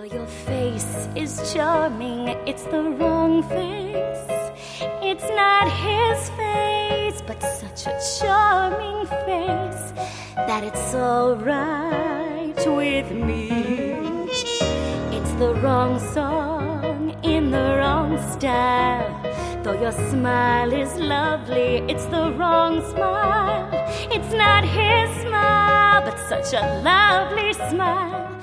Though your face is charming, it's the wrong face. It's not his face, but such a charming face that it's all right with me. It's the wrong song in the wrong style. Though your smile is lovely, it's the wrong smile. It's not his smile, but such a lovely smile